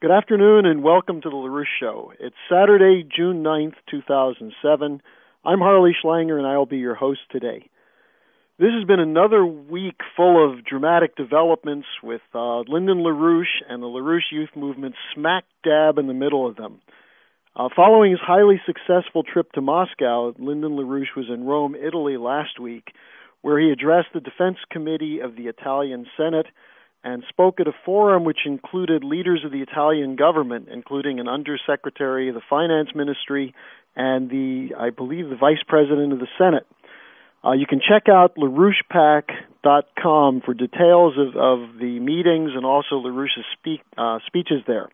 Good afternoon and welcome to the LaRouche Show. It's Saturday, June 9th, 2007. I'm Harley Schlanger and I'll be your host today. This has been another week full of dramatic developments with Lyndon LaRouche and the LaRouche Youth Movement smack dab in the middle of them. Following his highly successful trip to Moscow, Lyndon LaRouche was in Rome, Italy last week, where he addressed the Defense Committee of the Italian Senate and spoke at a forum which included leaders of the Italian government, including an undersecretary of the Finance Ministry and I believe the Vice President of the Senate. You can check out LaRouchePAC.com for details of the meetings and also LaRouche's speeches there.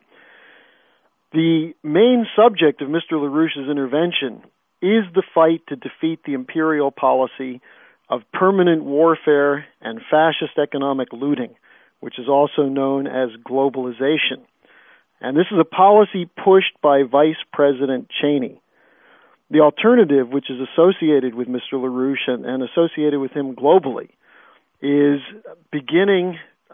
The main subject of Mr. LaRouche's intervention is the fight to defeat the imperial policy of permanent warfare and fascist economic looting, which is also known as globalization. And this is a policy pushed by Vice President Cheney. The alternative, which is associated with Mr. LaRouche and associated with him globally, is beginning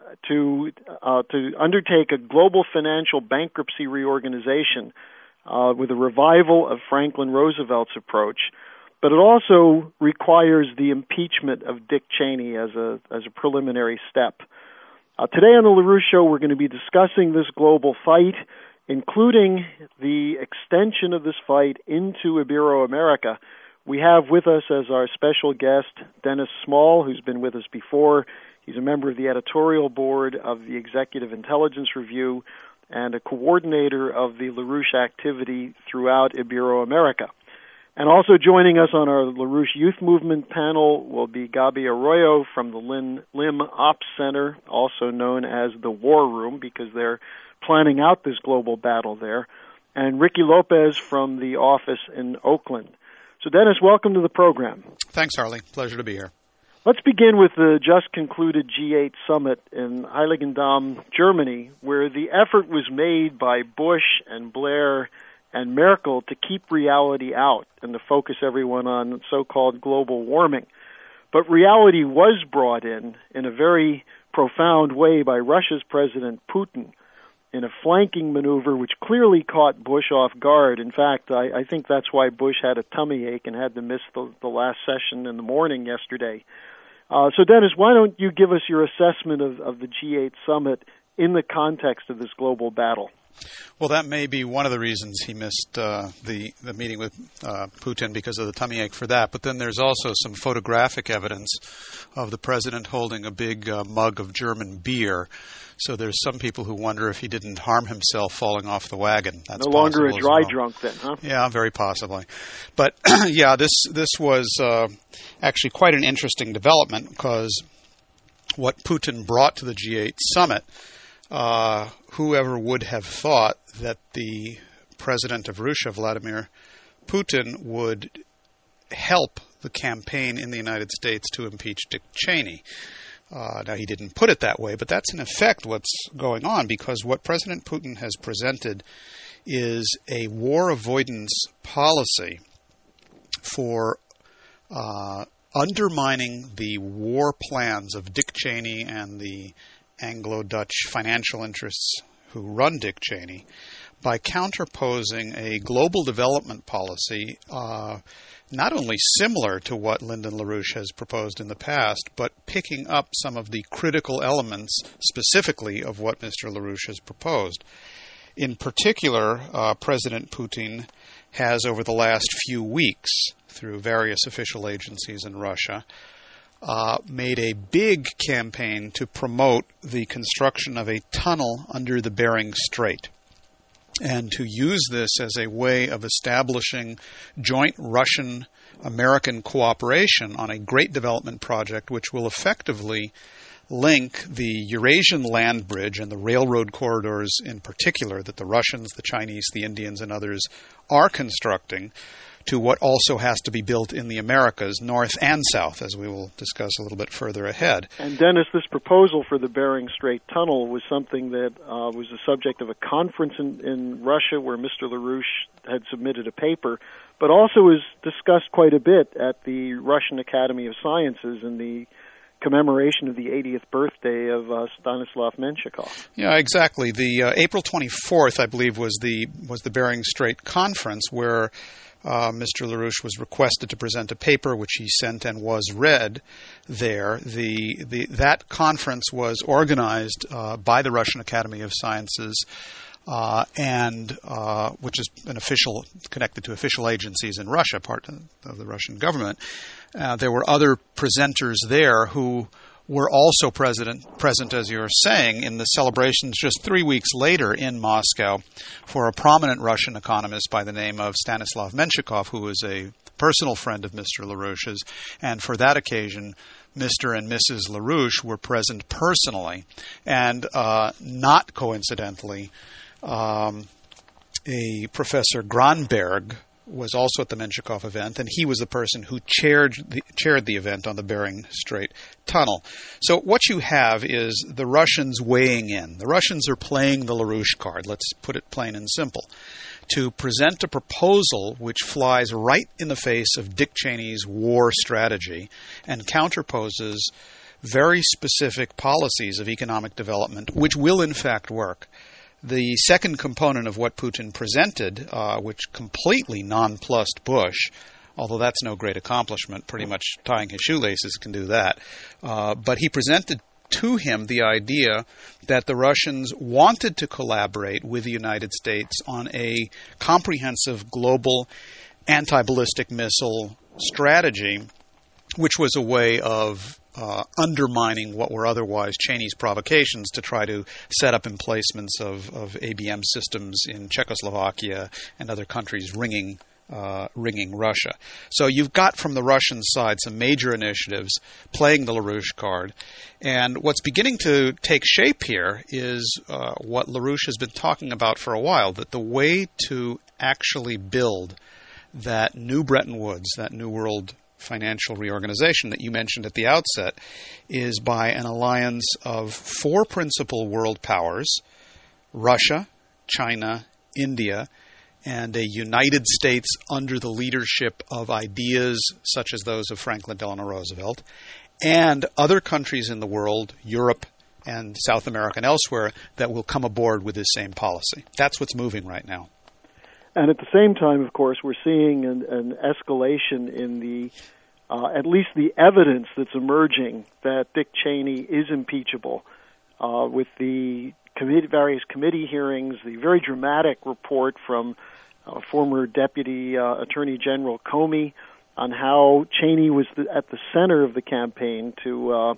to undertake a global financial bankruptcy reorganization with a revival of Franklin Roosevelt's approach. But it also requires the impeachment of Dick Cheney as a preliminary step. Today on the LaRouche Show, we're going to be discussing this global fight, including the extension of this fight into Ibero-America. We have with us as our special guest Dennis Small, who's been with us before. He's a member of the editorial board of the Executive Intelligence Review and a coordinator of the LaRouche activity throughout Ibero-America. And also joining us on our LaRouche Youth Movement panel will be Gabi Arroyo from the Lim Ops Center, also known as the War Room, because they're planning out this global battle there, and Ricky Lopez from the office in Oakland. So, Dennis, welcome to the program. Thanks, Harley. Pleasure to be here. Let's begin with the just concluded G8 summit in Heiligendamm, Germany, where the effort was made by Bush and Blair and Merkel to keep reality out and to focus everyone on so-called global warming. But reality was brought in a very profound way by Russia's President Putin in a flanking maneuver which clearly caught Bush off guard. In fact, I think that's why Bush had a tummy ache and had to miss the last session in the morning yesterday. So, Dennis, why don't you give us your assessment of the G8 summit in the context of this global battle? Well, that may be one of the reasons he missed the meeting with Putin, because of the tummy ache for that. But then there's also some photographic evidence of the president holding a big mug of German beer. So there's some people who wonder if he didn't harm himself falling off the wagon. That's no longer a dry drunk then, huh? Yeah, very possibly. But yeah, this was actually quite an interesting development, because what Putin brought to the G8 summit, whoever would have thought that the president of Russia, Vladimir Putin, would help the campaign in the United States to impeach Dick Cheney. Now, he didn't put it that way, but that's in effect what's going on, because what President Putin has presented is a war avoidance policy for undermining the war plans of Dick Cheney and the Anglo-Dutch financial interests who run Dick Cheney by counterposing a global development policy not only similar to what Lyndon LaRouche has proposed in the past, but picking up some of the critical elements specifically of what Mr. LaRouche has proposed. In particular, President Putin has, over the last few weeks, through various official agencies in Russia, made a big campaign to promote the construction of a tunnel under the Bering Strait, and to use this as a way of establishing joint Russian-American cooperation on a great development project which will effectively link the Eurasian land bridge and the railroad corridors in particular that the Russians, the Chinese, the Indians, and others are constructing to what also has to be built in the Americas, north and south, as we will discuss a little bit further ahead. And Dennis, this proposal for the Bering Strait Tunnel was something that was the subject of a conference in Russia where Mr. LaRouche had submitted a paper, but also was discussed quite a bit at the Russian Academy of Sciences in the commemoration of the 80th birthday of Stanislav Menshikov. Yeah, exactly. The April 24th, I believe, was the Bering Strait Conference, where Mr. LaRouche was requested to present a paper, which he sent and was read there. That conference was organized by the Russian Academy of Sciences, and which is an official connected to official agencies in Russia, part of the Russian government. There were other presenters there who were also present, as you're saying, in the celebrations just 3 weeks later in Moscow for a prominent Russian economist by the name of Stanislav Menshikov, who was a personal friend of Mr. LaRouche's. And for that occasion, Mr. and Mrs. LaRouche were present personally. And not coincidentally, a Professor Granberg was also at the Menshikov event, and he was the person who chaired the event on the Bering Strait Tunnel. So what you have is the Russians weighing in. The Russians are playing the LaRouche card, let's put it plain and simple, to present a proposal which flies right in the face of Dick Cheney's war strategy and counterposes very specific policies of economic development, which will in fact work. The second component of what Putin presented, which completely nonplussed Bush, although that's no great accomplishment, pretty much tying his shoelaces can do that, but he presented to him the idea that the Russians wanted to collaborate with the United States on a comprehensive global anti-ballistic missile strategy, which was a way of undermining what were otherwise Cheney's provocations to try to set up emplacements of ABM systems in Czechoslovakia and other countries ringing Russia. So you've got from the Russian side some major initiatives playing the LaRouche card. And what's beginning to take shape here is what LaRouche has been talking about for a while, that the way to actually build that new Bretton Woods, that new world financial reorganization that you mentioned at the outset, is by an alliance of four principal world powers: Russia, China, India, and a United States under the leadership of ideas such as those of Franklin Delano Roosevelt, and other countries in the world, Europe and South America and elsewhere, that will come aboard with this same policy. That's what's moving right now. And at the same time, of course, we're seeing an escalation in the, at least the evidence that's emerging that Dick Cheney is impeachable, with the various committee hearings, the very dramatic report from former Deputy Attorney General Comey on how Cheney was at the center of the campaign to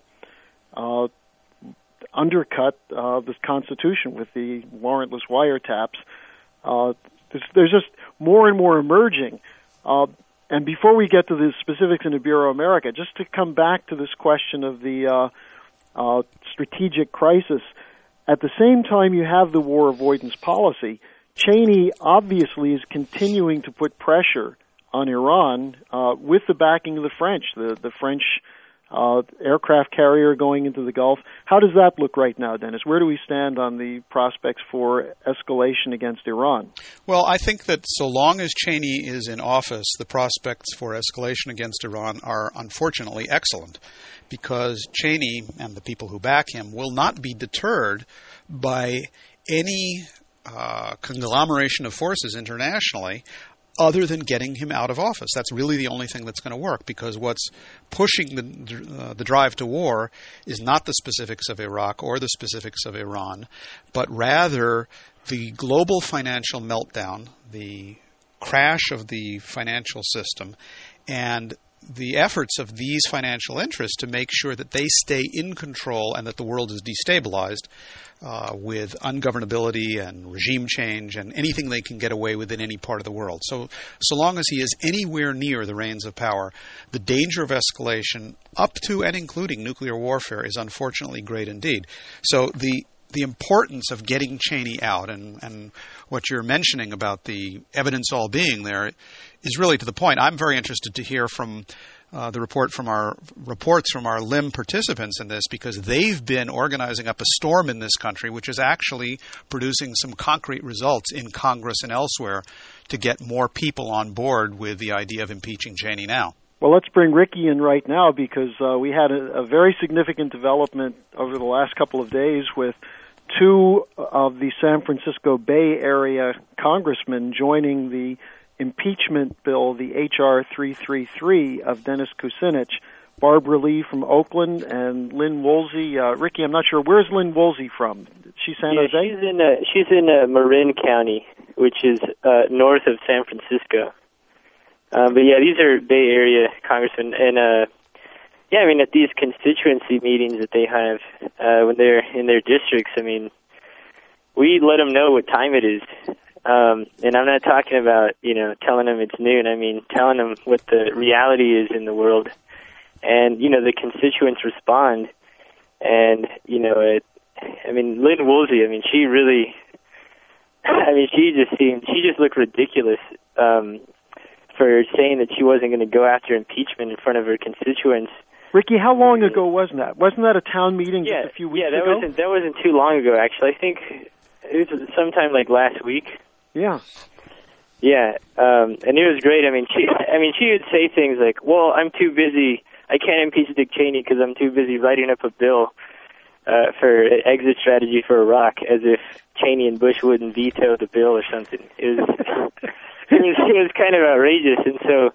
undercut the Constitution with the warrantless wiretaps. There's just more and more emerging. And before we get to the specifics in the Bureau of America, just to come back to this question of the strategic crisis, at the same time you have the war avoidance policy, Cheney obviously is continuing to put pressure on Iran with the backing of the French, the French aircraft carrier going into the Gulf. How does that look right now, Dennis? Where do we stand on the prospects for escalation against Iran? Well, I think that so long as Cheney is in office, the prospects for escalation against Iran are unfortunately excellent, because Cheney and the people who back him will not be deterred by any conglomeration of forces internationally other than getting him out of office. That's really the only thing that's going to work, because what's pushing the drive to war is not the specifics of Iraq or the specifics of Iran, but rather the global financial meltdown, the crash of the financial system, and the efforts of these financial interests to make sure that they stay in control and that the world is destabilized with ungovernability and regime change and anything they can get away with in any part of the world. So long as he is anywhere near the reins of power, the danger of escalation up to and including nuclear warfare is unfortunately great indeed. So the importance of getting Cheney out and what you're mentioning about the evidence all being there is really to the point. I'm very interested to hear from the reports from our LIM participants in this, because they've been organizing up a storm in this country which is actually producing some concrete results in Congress and elsewhere to get more people on board with the idea of impeaching Cheney now. Well, let's bring Ricky in right now because we had a very significant development over the last couple of days with two of the San Francisco Bay Area congressmen joining the impeachment bill, the H.R. 333 of Dennis Kucinich, Barbara Lee from Oakland and Lynn Woolsey. Ricky, I'm not sure. Where's Lynn Woolsey from? She's San Jose? She's in Marin County, which is north of San Francisco. But yeah, these are Bay Area congressmen, and yeah, I mean, at these constituency meetings that they have when they're in their districts, I mean, we let them know what time it is. And I'm not talking about, telling them it's noon. I mean, telling them what the reality is in the world. And, the constituents respond. And, Lynn Woolsey, she just looked ridiculous for saying that she wasn't going to go after impeachment in front of her constituents. Ricky, how long ago was that? Wasn't that a town meeting just a few weeks ago? Yeah, that wasn't too long ago, actually. I think it was sometime like last week. Yeah. Yeah, and it was great. She would say things like, well, I'm too busy. I can't impeach Dick Cheney because I'm too busy writing up a bill for an exit strategy for Iraq, as if Cheney and Bush wouldn't veto the bill or something. It was kind of outrageous. And so,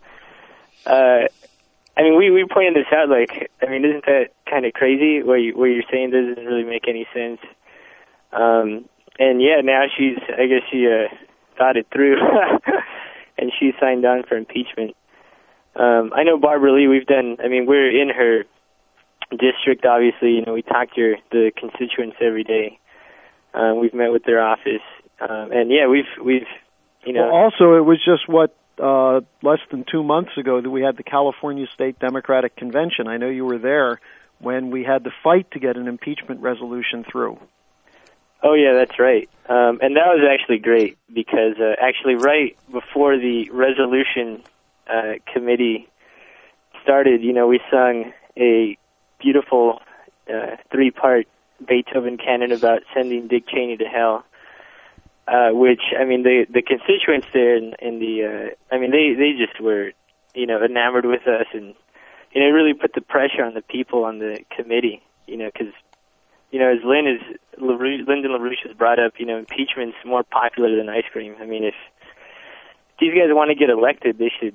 we pointed this out, isn't that kind of crazy what you're saying doesn't really make any sense? And yeah, now she thought it through and she signed on for impeachment. I know Barbara Lee, we're in her district, obviously. We talk to the constituents every day. We've met with their office. And yeah, we've Well, also, it was just less than 2 months ago that we had the California State Democratic Convention. I know you were there when we had to fight to get an impeachment resolution through. Oh, yeah, that's right. And that was actually great because right before the resolution committee started, we sung a beautiful 3-part Beethoven canon about sending Dick Cheney to hell. Which, the constituents there they just were, enamored with us, and, it really put the pressure on the people on the committee, because, as Lyndon LaRouche has brought up, impeachment's more popular than ice cream. If these guys want to get elected, they should,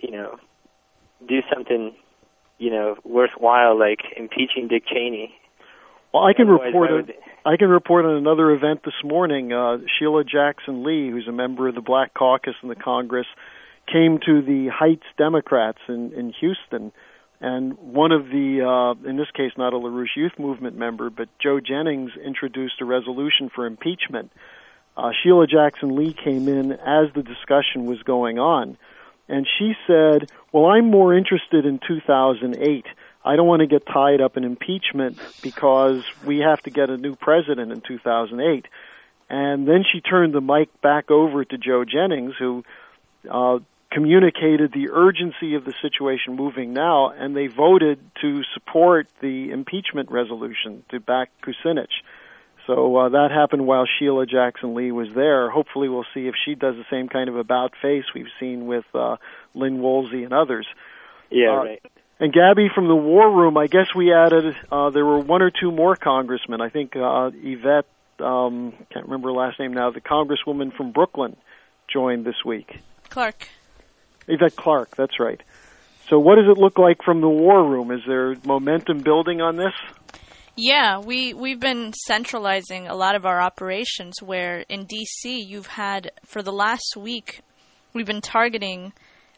do something, worthwhile, like impeaching Dick Cheney. Well, I can report on another event this morning. Sheila Jackson Lee, who's a member of the Black Caucus in the Congress, came to the Heights Democrats in Houston, and one of the, in this case not a LaRouche Youth Movement member, but Joe Jennings introduced a resolution for impeachment. Sheila Jackson Lee came in as the discussion was going on, and she said, well, I'm more interested in 2008. I don't want to get tied up in impeachment because we have to get a new president in 2008. And then she turned the mic back over to Joe Jennings, who communicated the urgency of the situation moving now, and they voted to support the impeachment resolution to back Kucinich. So that happened while Sheila Jackson Lee was there. Hopefully we'll see if she does the same kind of about face we've seen with Lynn Woolsey and others. Yeah, right. And Gabby, from the War Room, I guess we added, there were 1 or 2 more congressmen. I think Yvette, can't remember her last name now, the congresswoman from Brooklyn joined this week. Clark. Yvette Clark, that's right. So what does it look like from the War Room? Is there momentum building on this? Yeah, we've been centralizing a lot of our operations where in D.C. you've had, for the last week, we've been targeting,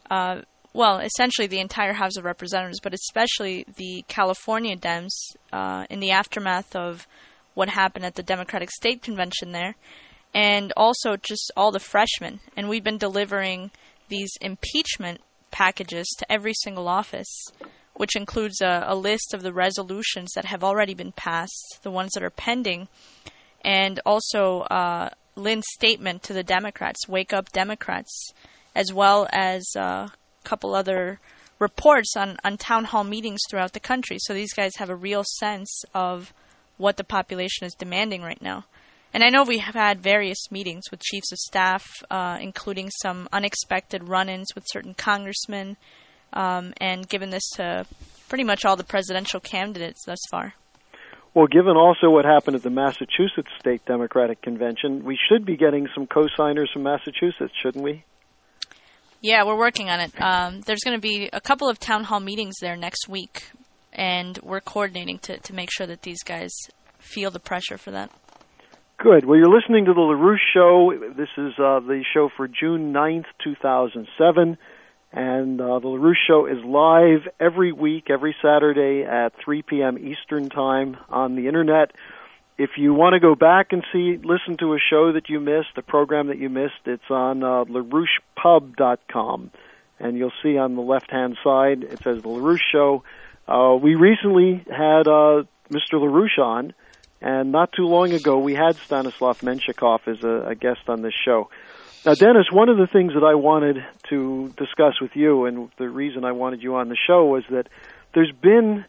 essentially the entire House of Representatives, but especially the California Dems in the aftermath of what happened at the Democratic State Convention there, and also just all the freshmen. And we've been delivering these impeachment packages to every single office, which includes a list of the resolutions that have already been passed, the ones that are pending, and also Lynn's statement to the Democrats, Wake Up Democrats, as well as a couple other reports on town hall meetings throughout the country. So these guys have a real sense of what the population is demanding right now. And I know we have had various meetings with chiefs of staff, including some unexpected run-ins with certain congressmen, and given this to pretty much all the presidential candidates thus far. Well, given also what happened at the Massachusetts State Democratic Convention, we should be getting some co-signers from Massachusetts, shouldn't we? Yeah, we're working on it. There's going to be a couple of town hall meetings there next week, and we're coordinating to make sure that these guys feel the pressure for that. Good. Well, you're listening to The LaRouche Show. This is the show for June 9th, 2007. And the LaRouche Show is live every week, every Saturday at 3 p.m. Eastern Time on the Internet. If you want to go back and listen to a show that you missed, a program that you missed, it's on LaRouchePub.com. And you'll see on the left-hand side, it says The LaRouche Show. We recently had Mr. LaRouche on, and not too long ago we had Stanislav Menshikov as a guest on this show. Now, Dennis, one of the things that I wanted to discuss with you, and the reason I wanted you on the show, was that there's been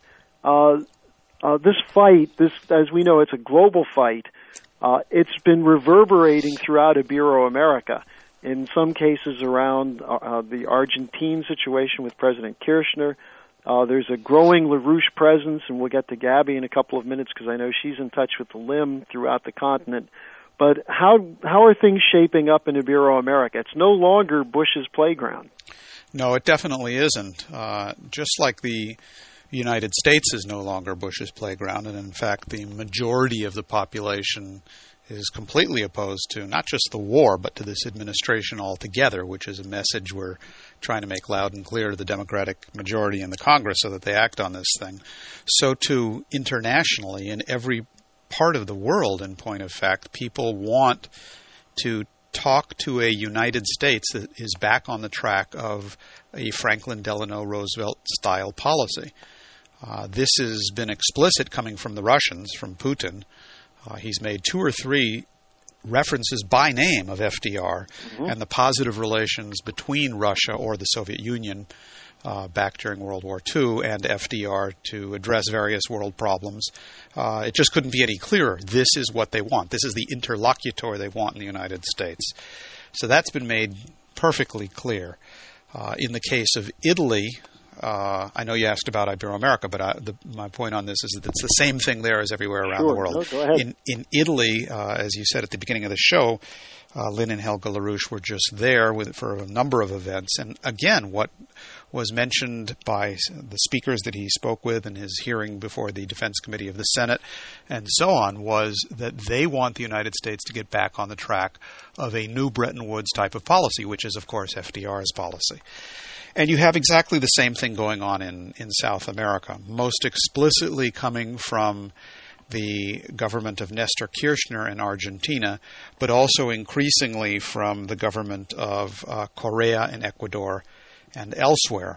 this fight, as we know, it's a global fight. It's been reverberating throughout Ibero-America, in some cases around the Argentine situation with President Kirchner. There's a growing LaRouche presence, and we'll get to Gabby in a couple of minutes because I know she's in touch with the LIM throughout the continent. But how are things shaping up in Ibero-America? It's no longer Bush's playground. No, it definitely isn't. Just like the United States is no longer Bush's playground, and in fact the majority of the population is completely opposed to not just the war, but to this administration altogether, which is a message we're trying to make loud and clear to the Democratic majority in the Congress so that they act on this thing. So too, internationally, in every part of the world, in point of fact, people want to talk to a United States that is back on the track of a Franklin Delano Roosevelt-style policy. This has been explicit coming from the Russians, from Putin. He's made 2 or 3 references by name of FDR and the positive relations between Russia or the Soviet Union back during World War II and FDR to address various world problems. It just couldn't be any clearer. This is what they want. This is the interlocutor they want in the United States. So that's been made perfectly clear. In the case of Italy, I know you asked about Ibero-America, but my point on this is that it's the same thing there as everywhere around the world. No, go ahead. In Italy, as you said at the beginning of the show, Lynn and Helga LaRouche were just there for a number of events. And again, what was mentioned by the speakers that he spoke with in his hearing before the Defense Committee of the Senate and so on was that they want the United States to get back on the track of a new Bretton Woods type of policy, which is, of course, FDR's policy. And you have exactly the same thing going on in South America, most explicitly coming from the government of Nestor Kirchner in Argentina, but also increasingly from the government of Correa in Ecuador and elsewhere.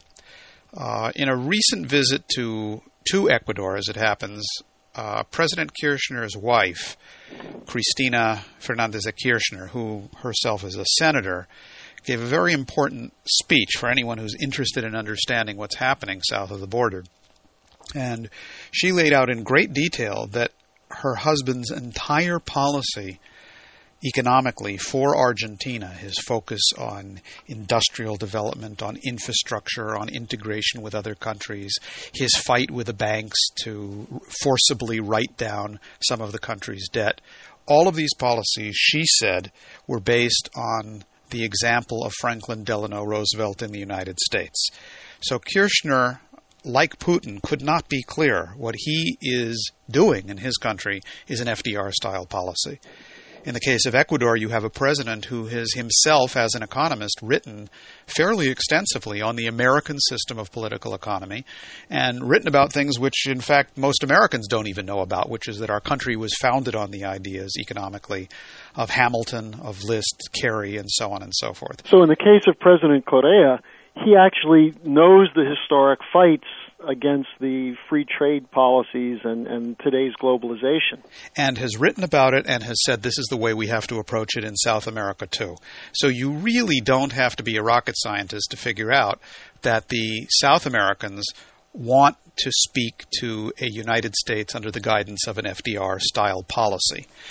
In a recent visit to Ecuador, as it happens, President Kirchner's wife, Cristina Fernandez de Kirchner, who herself is a senator, gave a very important speech for anyone who's interested in understanding what's happening south of the border. And she laid out in great detail that her husband's entire policy economically for Argentina, his focus on industrial development, on infrastructure, on integration with other countries, his fight with the banks to forcibly write down some of the country's debt, all of these policies, she said, were based on the example of Franklin Delano Roosevelt in the United States. So Kirchner, like Putin, could not be clearer. What he is doing in his country is an FDR-style policy. In the case of Ecuador, you have a president who has himself, as an economist, written fairly extensively on the American system of political economy and written about things which, in fact, most Americans don't even know about, which is that our country was founded on the ideas economically of Hamilton, of Liszt, Carey, and so on and so forth. So in the case of President Correa, he actually knows the historic fights against the free trade policies and today's globalization. And has written about it and has said this is the way we have to approach it in South America too. So you really don't have to be a rocket scientist to figure out that the South Americans want to speak to a United States under the guidance of an FDR-style policy.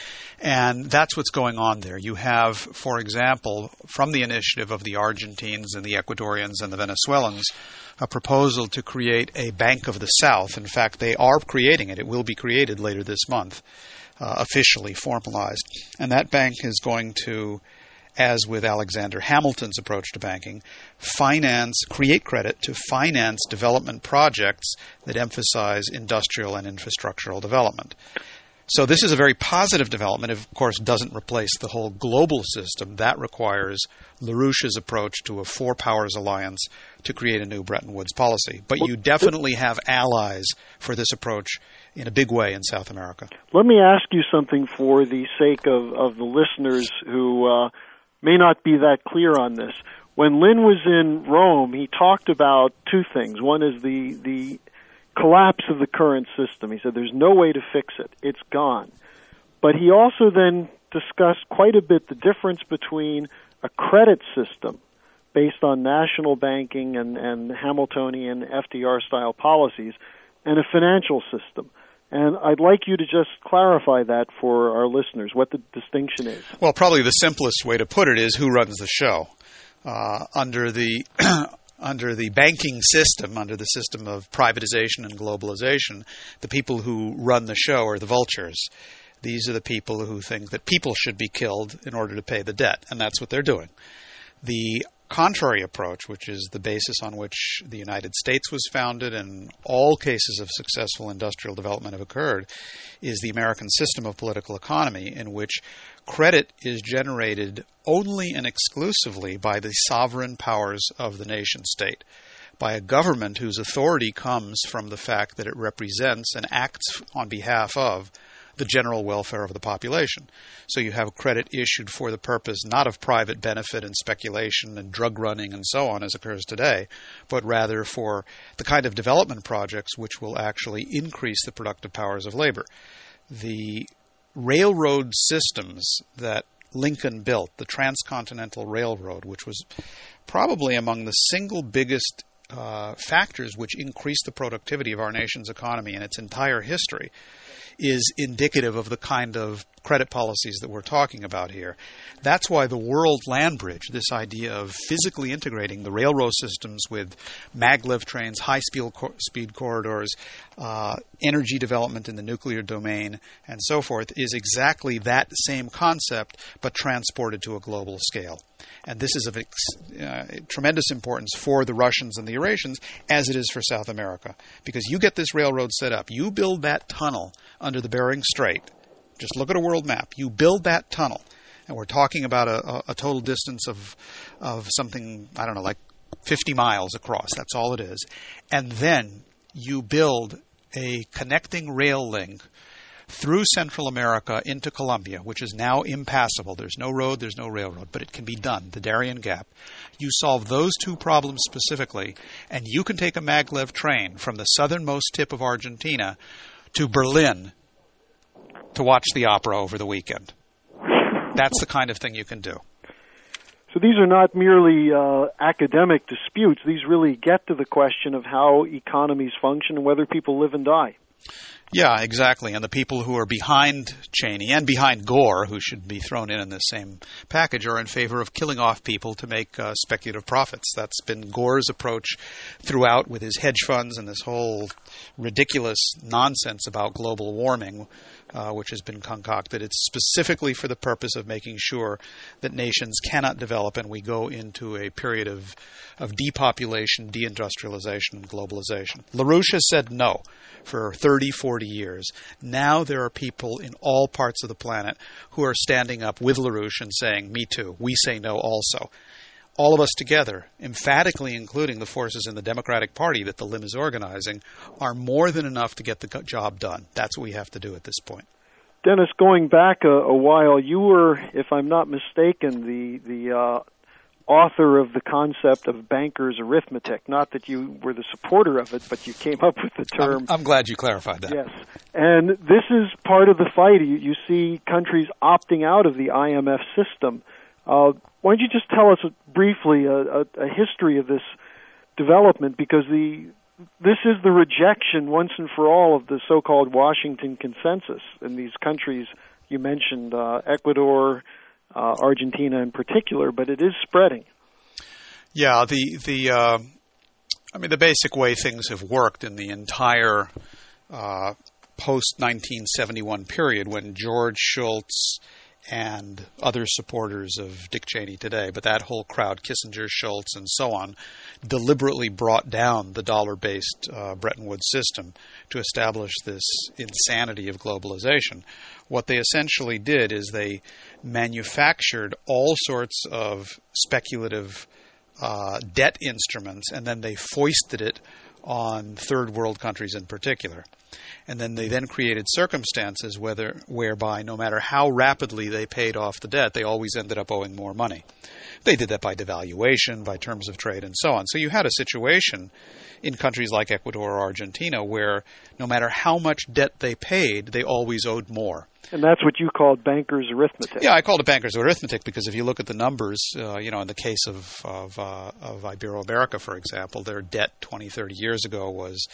And that's what's going on there. You have, for example, from the initiative of the Argentines and the Ecuadorians and the Venezuelans, a proposal to create a Bank of the South. In fact, they are creating it. It will be created later this month, officially formalized. And that bank is going to, as with Alexander Hamilton's approach to banking, create credit to finance development projects that emphasize industrial and infrastructural development. So this is a very positive development. It, of course, doesn't replace the whole global system. That requires LaRouche's approach to a four powers alliance to create a new Bretton Woods policy. But you definitely have allies for this approach in a big way in South America. Let me ask you something for the sake of the listeners who may not be that clear on this. When Lynn was in Rome, he talked about two things. One is the collapse of the current system. He said there's no way to fix it. It's gone. But he also then discussed quite a bit the difference between a credit system based on national banking and Hamiltonian FDR-style policies and a financial system. And I'd like you to just clarify that for our listeners, what the distinction is. Well, probably the simplest way to put it is who runs the show. Under the banking system, under the system of privatization and globalization, the people who run the show are the vultures. These are the people who think that people should be killed in order to pay the debt, and that's what they're doing. The contrary approach, which is the basis on which the United States was founded and all cases of successful industrial development have occurred, is the American system of political economy, in which credit is generated only and exclusively by the sovereign powers of the nation state, by a government whose authority comes from the fact that it represents and acts on behalf of the general welfare of the population. So you have credit issued for the purpose not of private benefit and speculation and drug running and so on as occurs today, but rather for the kind of development projects which will actually increase the productive powers of labor. The railroad systems that Lincoln built, the Transcontinental Railroad, which was probably among the single biggest factors which increased the productivity of our nation's economy in its entire history, is indicative of the kind of credit policies that we're talking about here. That's why the World Land Bridge, this idea of physically integrating the railroad systems with maglev trains, high-speed corridors, energy development in the nuclear domain, and so forth, is exactly that same concept, but transported to a global scale. And this is of tremendous importance for the Russians and the Eurasians, as it is for South America. Because you get this railroad set up, you build that tunnel under the Bering Strait. Just look at a world map. You build that tunnel, and we're talking about a total distance of something, I don't know, like 50 miles across. That's all it is. And then you build a connecting rail link through Central America into Colombia, which is now impassable. There's no road, there's no railroad, but it can be done, the Darien Gap. You solve those two problems specifically, and you can take a maglev train from the southernmost tip of Argentina to Berlin to watch the opera over the weekend. That's the kind of thing you can do. So these are not merely academic disputes. These really get to the question of how economies function and whether people live and die. Yeah, exactly. And the people who are behind Cheney and behind Gore, who should be thrown in this same package, are in favor of killing off people to make speculative profits. That's been Gore's approach throughout with his hedge funds and this whole ridiculous nonsense about global warming, which has been concocted. It's specifically for the purpose of making sure that nations cannot develop and we go into a period of depopulation, deindustrialization, and globalization. LaRouche has said no for 30, 40 years. Now there are people in all parts of the planet who are standing up with LaRouche and saying, me too, we say no also. All of us together, emphatically including the forces in the Democratic Party that the LIM is organizing, are more than enough to get the job done. That's what we have to do at this point. Dennis, going back a while, you were, if I'm not mistaken, the author of the concept of banker's arithmetic. Not that you were the supporter of it, but you came up with the term. I'm glad you clarified that. Yes. And this is part of the fight. You see countries opting out of the IMF system. Why don't you just tell us briefly a history of this development, because this is the rejection once and for all of the so-called Washington consensus, and these countries You mentioned Ecuador, Argentina in particular, but it is spreading. Yeah, the basic way things have worked in the entire post-1971 period, when George Shultz and other supporters of Dick Cheney today, but that whole crowd, Kissinger, Shultz, and so on, deliberately brought down the dollar-based Bretton Woods system to establish this insanity of globalization. What they essentially did is they manufactured all sorts of speculative debt instruments, and then they foisted it on third world countries in particular. And then they created circumstances whereby no matter how rapidly they paid off the debt, they always ended up owing more money. They did that by devaluation, by terms of trade, and so on. So you had a situation in countries like Ecuador or Argentina where no matter how much debt they paid, they always owed more. And that's what you called banker's arithmetic. Yeah, I called it banker's arithmetic because if you look at the numbers, in the case of Ibero-America, for example, their debt 20, 30 years ago was,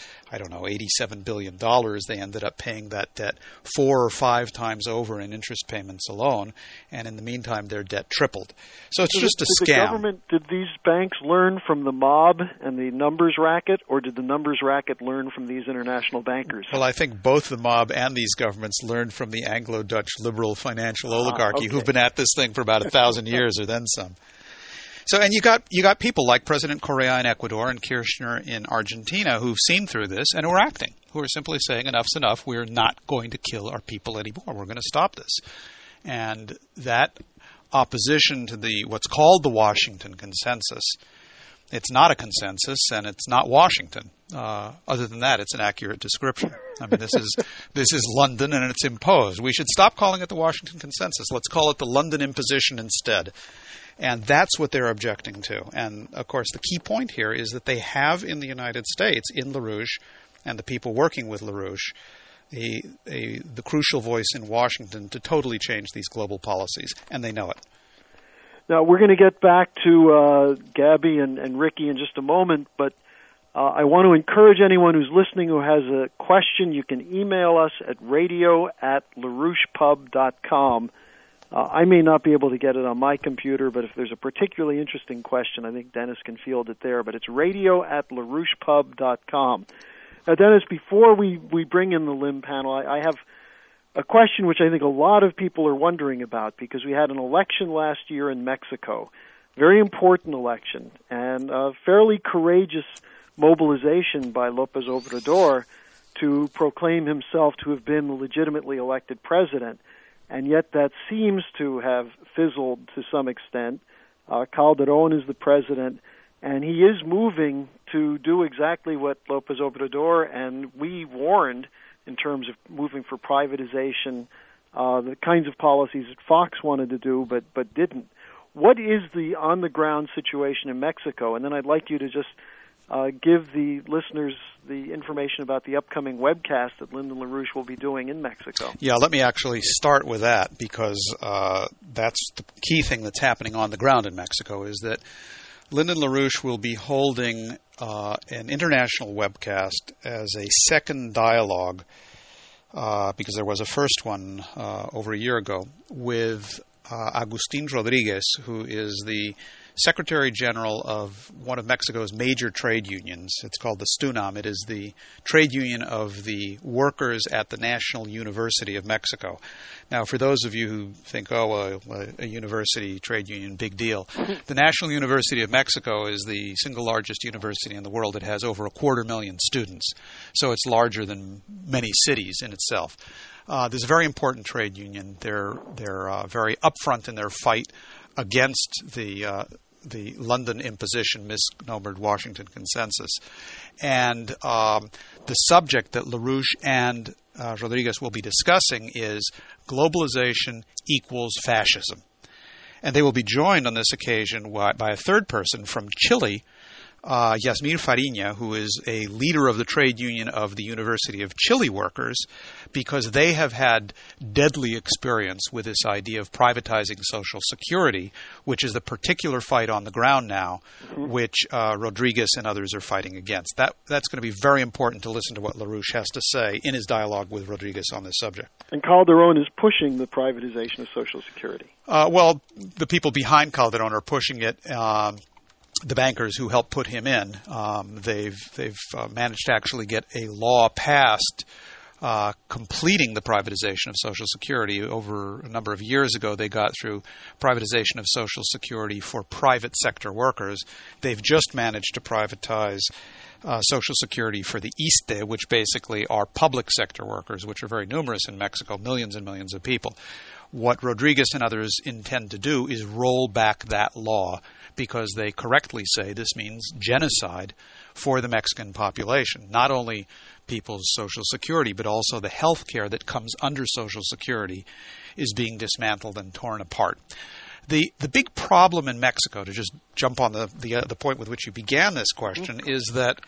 $87 billion. They ended up paying that debt 4 or 5 times over in interest payments alone, and in the meantime, their debt tripled. So it's just a scam. Did these banks learn from the mob and the numbers racket, or did the numbers racket learn from these international bankers? Well, I think both the mob and these governments learned from the Anglo-Dutch liberal financial oligarchy who've been at this thing for about 1,000 years or then some. So, and you got people like President Correa in Ecuador and Kirchner in Argentina who've seen through this and who are acting, who are simply saying enough's enough. We're not going to kill our people anymore. We're going to stop this. And that opposition to what's called the Washington Consensus, it's not a consensus and it's not Washington. Other than that, it's an accurate description. I mean, this is London and it's imposed. We should stop calling it the Washington Consensus. Let's call it the London Imposition instead. And that's what they're objecting to. And, of course, the key point here is that they have in the United States, in LaRouche, and the people working with LaRouche, the crucial voice in Washington to totally change these global policies, and they know it. Now, we're going to get back to Gabby and Ricky in just a moment, but I want to encourage anyone who's listening who has a question, you can email us at radio@larouchepub.com. I may not be able to get it on my computer, but if there's a particularly interesting question, I think Dennis can field it there. But it's radio@larouchepub.com. Now, Dennis, before we bring in the LIM panel, I have a question which I think a lot of people are wondering about, because we had an election last year in Mexico, very important election, and a fairly courageous mobilization by López Obrador to proclaim himself to have been the legitimately elected president. And yet that seems to have fizzled to some extent. Calderón is the president, and he is moving to do exactly what López Obrador and we warned in terms of moving for privatization, the kinds of policies that Fox wanted to do but didn't. What is the on-the-ground situation in Mexico? And then I'd like you to just give the listeners the information about the upcoming webcast that Lyndon LaRouche will be doing in Mexico. Yeah, let me actually start with that, because that's the key thing that's happening on the ground in Mexico, is that Lyndon LaRouche will be holding an international webcast as a second dialogue, because there was a first one over a year ago, with Agustín Rodríguez, who is the Secretary General of one of Mexico's major trade unions. It's called the STUNAM. It is the trade union of the workers at the National University of Mexico. Now, for those of you who think, a university trade union, big deal, the National University of Mexico is the single largest university in the world. It has over 250,000 students, so it's larger than many cities in itself. There's a very important trade union. They're very upfront in their fight against the London imposition, misnomered Washington Consensus. And the subject that LaRouche and Rodriguez will be discussing is globalization equals fascism. And they will be joined on this occasion by a third person from Chile, Yasmir Fariña, who is a leader of the trade union of the University of Chile workers, because they have had deadly experience with this idea of privatizing Social Security, which is the particular fight on the ground now, which Rodriguez and others are fighting against. That's going to be very important to listen to what LaRouche has to say in his dialogue with Rodriguez on this subject. And Calderon is pushing the privatization of Social Security. Well, the people behind Calderon are pushing it. The bankers who helped put him in, they've managed to actually get a law passed completing the privatization of Social Security. Over a number of years ago, they got through privatization of Social Security for private sector workers. They've just managed to privatize Social Security for the ISSSTE, which basically are public sector workers, which are very numerous in Mexico, millions and millions of people. What Rodriguez and others intend to do is roll back that law, because they correctly say this means genocide for the Mexican population. Not only people's Social Security, but also the health care that comes under Social Security is being dismantled and torn apart. The big problem in Mexico, to just jump on the point with which you began this question, is that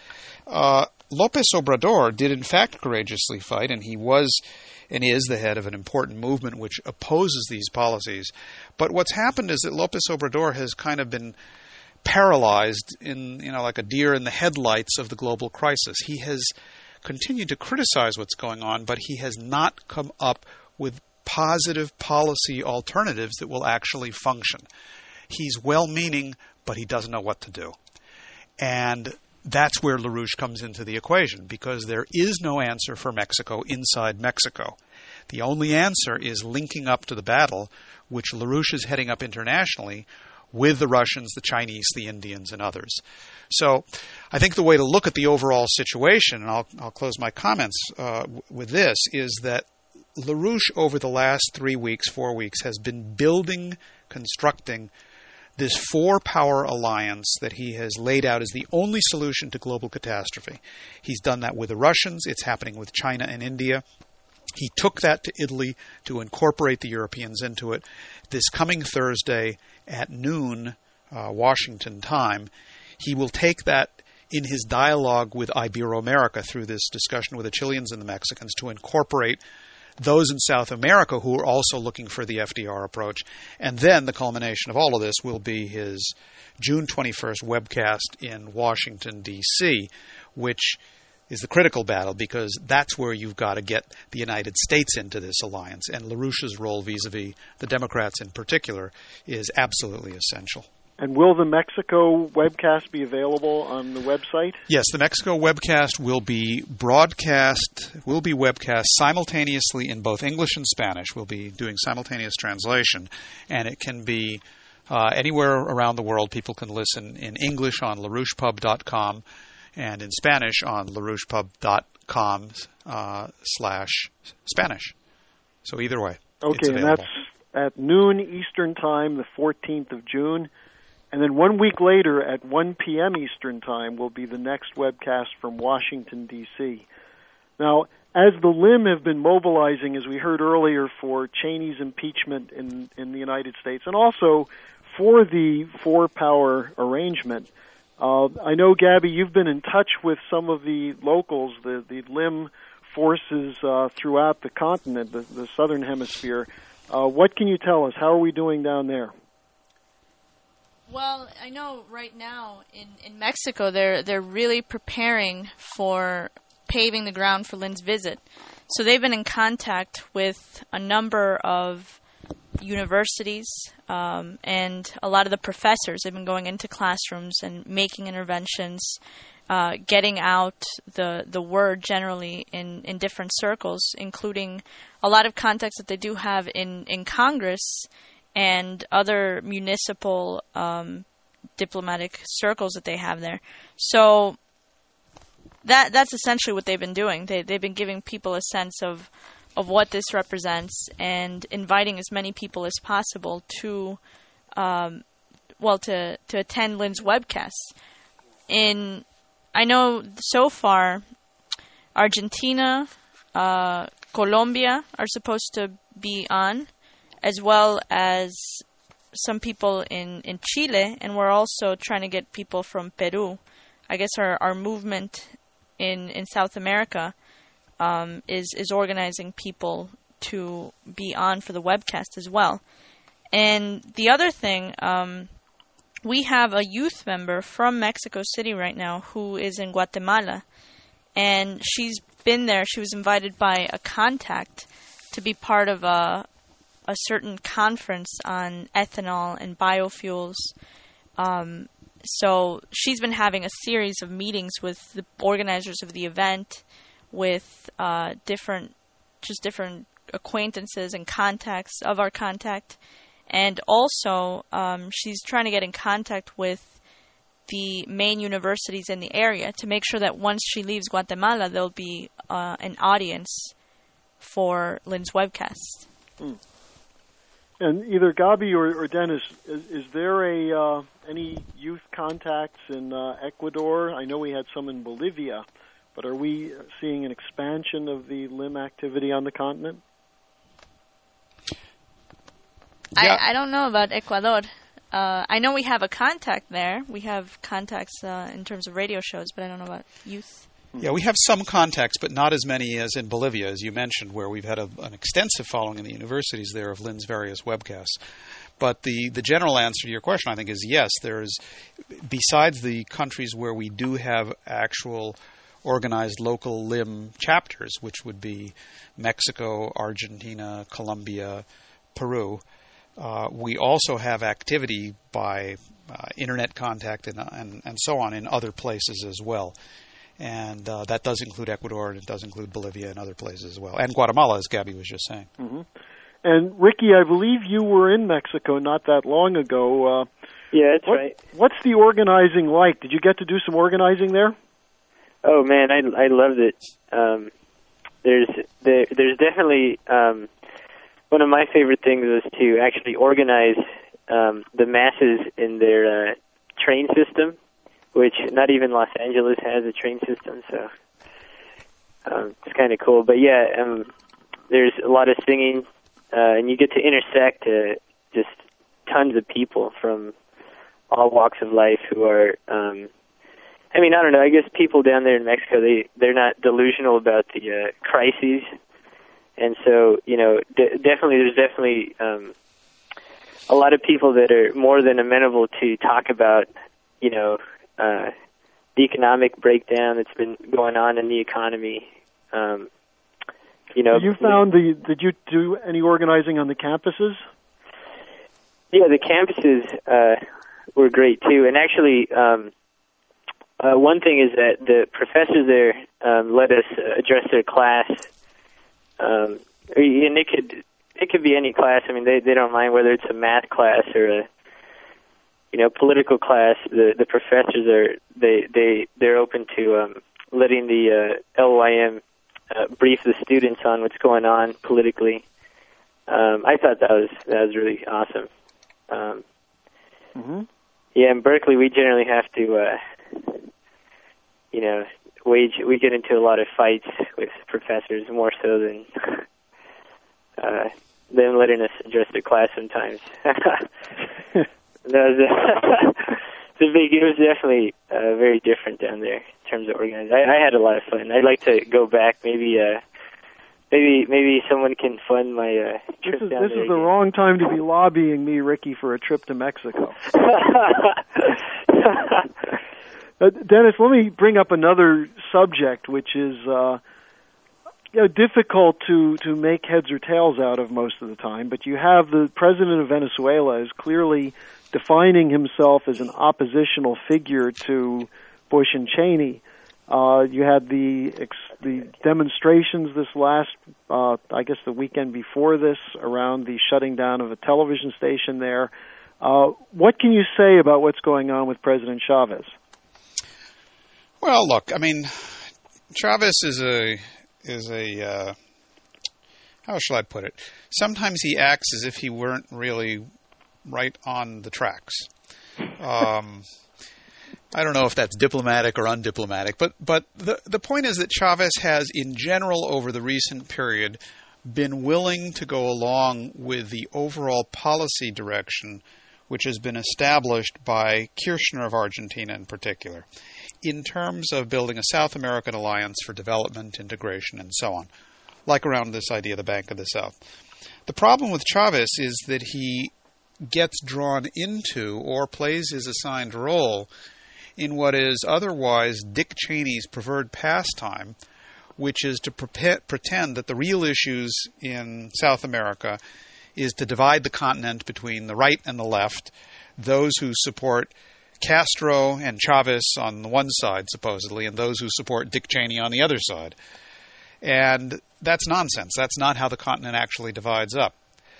López Obrador did in fact courageously fight, and he was and is the head of an important movement which opposes these policies. But what's happened is that López Obrador has kind of been paralyzed in, like a deer in the headlights of the global crisis. He has continued to criticize what's going on, but he has not come up with positive policy alternatives that will actually function. He's well-meaning, but he doesn't know what to do. And that's where LaRouche comes into the equation, because there is no answer for Mexico inside Mexico. The only answer is linking up to the battle, which LaRouche is heading up internationally with the Russians, the Chinese, the Indians, and others. So I think the way to look at the overall situation, and I'll close my comments with this, is that LaRouche over the last 3 weeks, 4 weeks, has been constructing this four-power alliance that he has laid out as the only solution to global catastrophe. He's done that with the Russians. It's happening with China and India. He took that to Italy to incorporate the Europeans into it. This coming Thursday at noon, Washington time, he will take that in his dialogue with Iberoamerica through this discussion with the Chileans and the Mexicans to incorporate those in South America who are also looking for the FDR approach. And then the culmination of all of this will be his June 21st webcast in Washington, D.C., which is the critical battle, because that's where you've got to get the United States into this alliance. And LaRouche's role vis-a-vis the Democrats in particular is absolutely essential. And will the Mexico webcast be available on the website? Yes, the Mexico webcast will be webcast simultaneously in both English and Spanish. We'll be doing simultaneous translation, and it can be anywhere around the world. People can listen in English on LaRouchePub.com and in Spanish on LaRouchePub.com/Spanish. So either way, it's available. And that's at noon Eastern Time, the 14th of June. And then 1 week later, at 1 p.m. Eastern Time, will be the next webcast from Washington, D.C. Now, as the LIM have been mobilizing, as we heard earlier, for Cheney's impeachment in the United States, and also for the four-power arrangement, I know, Gabby, you've been in touch with some of the locals, the LIM forces throughout the continent, the southern hemisphere. What can you tell us? How are we doing down there? Well, I know right now in Mexico they're really preparing for paving the ground for Lynn's visit. So they've been in contact with a number of universities and a lot of the professors. They've been going into classrooms and making interventions, getting out the word generally in different circles, including a lot of contacts that they do have in Congress and other municipal diplomatic circles that they have there. So that's essentially what they've been doing. They've been giving people a sense of what this represents and inviting as many people as possible to attend Lynn's webcast. I know so far Argentina, Colombia are supposed to be on, as well as some people in Chile, and we're also trying to get people from Peru I guess our movement in South America is organizing people to be on for the webcast as well. And the other thing, we have a youth member from Mexico City right now who is in Guatemala, and she's been there. She was invited by a contact to be part of a certain conference on ethanol and biofuels. So she's been having a series of meetings with the organizers of the event, with different acquaintances and contacts of our contact. And also, she's trying to get in contact with the main universities in the area to make sure that once she leaves Guatemala, there'll be an audience for Lynn's webcast. Mm. And either Gabi or Dennis, is there any youth contacts in Ecuador? I know we had some in Bolivia, but are we seeing an expansion of the LIM activity on the continent? Yeah. I don't know about Ecuador. I know we have a contact there. We have contacts in terms of radio shows, but I don't know about youth. Yeah, we have some contacts, but not as many as in Bolivia, as you mentioned, where we've had an extensive following in the universities there of Lynn's various webcasts. But the general answer to your question, I think, is yes. There's, besides the countries where we do have actual organized local LIM chapters, which would be Mexico, Argentina, Colombia, Peru, we also have activity by internet contact and so on in other places as well. And that does include Ecuador, and it does include Bolivia and other places as well. And Guatemala, as Gabi was just saying. Mm-hmm. And Ricky, I believe you were in Mexico not that long ago. Yeah, that's right. What's the organizing like? Did you get to do some organizing there? Oh man, I loved it. There's definitely one of my favorite things was to actually organize the masses in their train system, which not even Los Angeles has a train system, so it's kind of cool. But yeah, there's a lot of singing, and you get to intersect just tons of people from all walks of life who are, I don't know, I guess people down there in Mexico, they're not delusional about the crises, and so, there's definitely a lot of people that are more than amenable to talk about, the economic breakdown that's been going on in the economy. You found did you do any organizing on the campuses? Yeah, the campuses were great too. And actually, one thing is that the professors there let us address their class. And it could be any class. I mean, they don't mind whether it's a math class or a political class. The professors they're open to letting the LYM brief the students on what's going on politically. I thought that was really awesome. Mm-hmm. Yeah, in Berkeley we generally have to we get into a lot of fights with professors, more so than them letting us address the class sometimes. It was definitely very different down there in terms of organizing. I had a lot of fun. I'd like to go back. Maybe someone can fund my trip down there. This is the wrong time to be lobbying me, Ricky, for a trip to Mexico. Dennis, let me bring up another subject, which is difficult to make heads or tails out of most of the time. But you have the president of Venezuela is clearly defining himself as an oppositional figure to Bush and Cheney. You had the demonstrations this last, I guess the weekend before this, around the shutting down of a television station there. What can you say about what's going on with President Chavez? Well, look, I mean, Chavez is a how shall I put it? Sometimes he acts as if he weren't really right on the tracks. I don't know if that's diplomatic or undiplomatic, but the point is that Chavez has, in general, over the recent period, been willing to go along with the overall policy direction which has been established by Kirchner of Argentina in particular, in terms of building a South American alliance for development, integration, and so on, like around this idea of the Bank of the South. The problem with Chavez is that he gets drawn into or plays his assigned role in what is otherwise Dick Cheney's preferred pastime, which is to pretend that the real issues in South America is to divide the continent between the right and the left, those who support Castro and Chavez on the one side, supposedly, and those who support Dick Cheney on the other side. And that's nonsense. That's not how the continent actually divides up,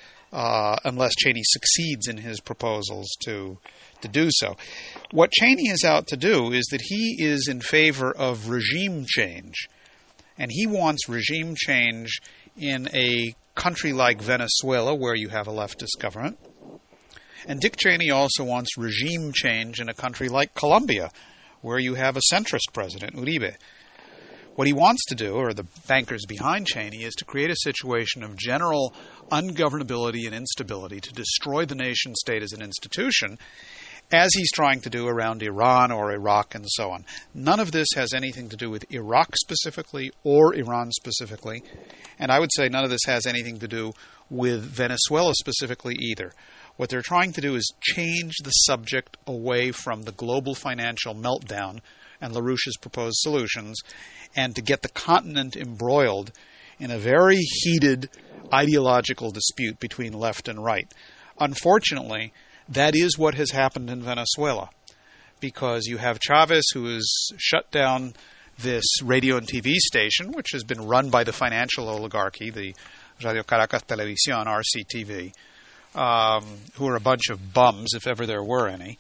unless Cheney succeeds in his proposals to do so. What Cheney is out to do is that he is in favor of regime change, and he wants regime change in a country like Venezuela, where you have a leftist government. And Dick Cheney also wants regime change in a country like Colombia, where you have a centrist president, Uribe. What he wants to do, or the bankers behind Cheney, is to create a situation of general ungovernability and instability to destroy the nation state as an institution, as he's trying to do around Iran or Iraq and so on. None of this has anything to do with Iraq specifically or Iran specifically, and I would say none of this has anything to do with Venezuela specifically either. What they're trying to do is change the subject away from the global financial meltdown and LaRouche's proposed solutions, and to get the continent embroiled in a very heated ideological dispute between left and right. Unfortunately, that is what has happened in Venezuela, because you have Chavez, who has shut down this radio and TV station, which has been run by the financial oligarchy, the Radio Caracas Televisión, RCTV, who are a bunch of bums, if ever there were any.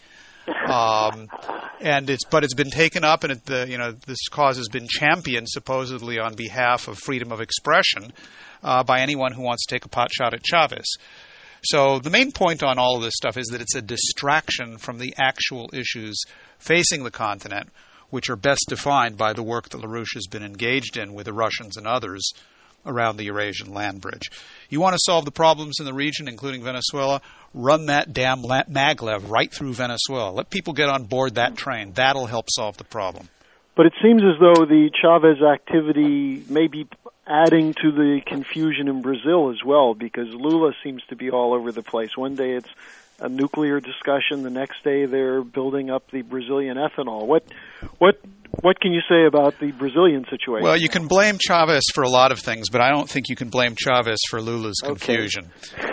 But it's been taken up, and this cause has been championed supposedly on behalf of freedom of expression by anyone who wants to take a pot shot at Chavez. So the main point on all of this stuff is that it's a distraction from the actual issues facing the continent, which are best defined by the work that LaRouche has been engaged in with the Russians and others around the Eurasian land bridge. You want to solve the problems in the region, including Venezuela, run that damn maglev right through Venezuela. Let people get on board that train. That'll help solve the problem. But it seems as though the Chavez activity may be adding to the confusion in Brazil as well, because Lula seems to be all over the place. One day it's a nuclear discussion, the next day they're building up the Brazilian ethanol. What can you say about the Brazilian situation? Well, you can blame Chavez for a lot of things, but I don't think you can blame Chavez for Lula's confusion.